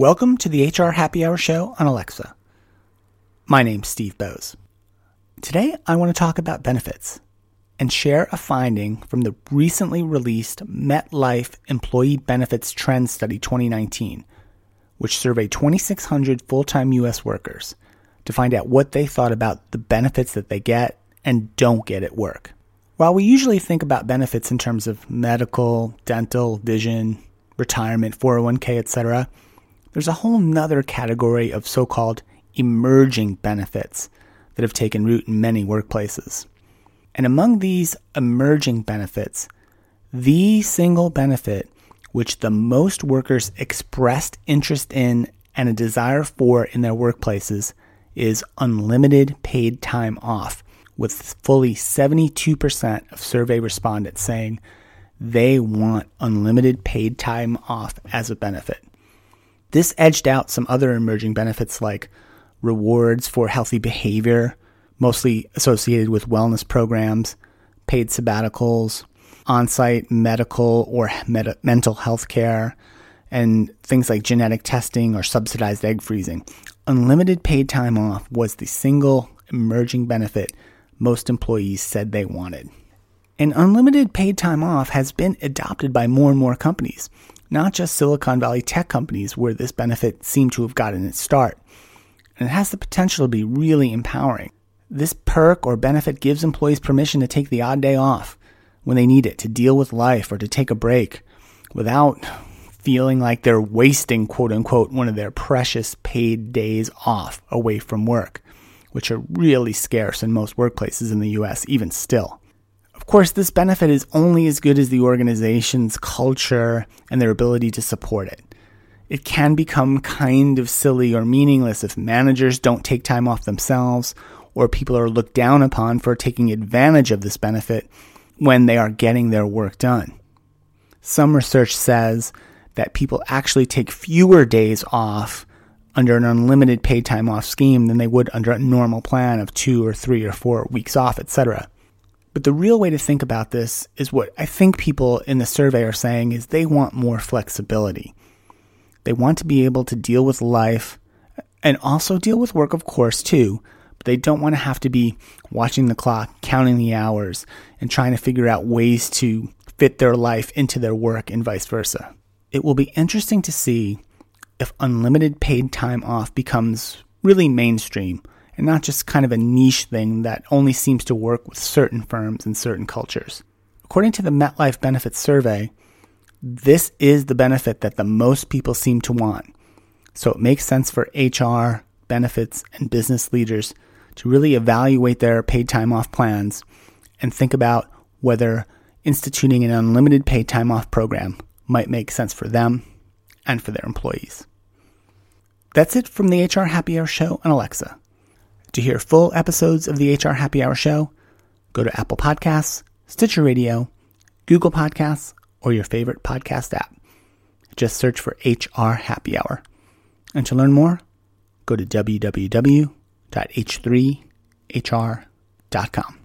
Welcome to the HR Happy Hour show on Alexa. My name's Steve Bowes. Today, I want to talk about benefits and share a finding from the recently released MetLife Employee Benefits Trend Study 2019, which surveyed 2,600 full-time U.S. workers to find out what they thought about the benefits that they get and don't get at work. While we usually think about benefits in terms of medical, dental, vision, retirement, 401k, etc., there's a whole nother category of so-called emerging benefits that have taken root in many workplaces. And among these emerging benefits, the single benefit which the most workers expressed interest in and a desire for in their workplaces is unlimited paid time off, with fully 72% of survey respondents saying they want unlimited paid time off as a benefit. This edged out some other emerging benefits like rewards for healthy behavior, mostly associated with wellness programs, paid sabbaticals, on-site medical or mental health care, and things like genetic testing or subsidized egg freezing. Unlimited paid time off was the single emerging benefit most employees said they wanted. And unlimited paid time off has been adopted by more and more companies, not just Silicon Valley tech companies where this benefit seemed to have gotten its start. And it has the potential to be really empowering. This perk or benefit gives employees permission to take the odd day off when they need it to deal with life or to take a break without feeling like they're wasting, quote unquote, one of their precious paid days off away from work, which are really scarce in most workplaces in the US, even still. Of course, this benefit is only as good as the organization's culture and their ability to support it. It can become kind of silly or meaningless if managers don't take time off themselves, or people are looked down upon for taking advantage of this benefit when they are getting their work done. Some research says that people actually take fewer days off under an unlimited paid time off scheme than they would under a normal plan of 2 or 3 or 4 weeks off, etc. But the real way to think about this is what I think people in the survey are saying is they want more flexibility. They want to be able to deal with life and also deal with work, of course, too. But they don't want to have to be watching the clock, counting the hours, and trying to figure out ways to fit their life into their work and vice versa. It will be interesting to see if unlimited paid time off becomes really mainstream and not just kind of a niche thing that only seems to work with certain firms and certain cultures. According to the MetLife Benefits Survey, this is the benefit that the most people seem to want. So it makes sense for HR, benefits, and business leaders to really evaluate their paid time off plans and think about whether instituting an unlimited paid time off program might make sense for them and for their employees. That's it from the HR Happy Hour show on Alexa. To hear full episodes of the HR Happy Hour show, go to Apple Podcasts, Stitcher Radio, Google Podcasts, or your favorite podcast app. Just search for HR Happy Hour. And to learn more, go to www.h3hr.com.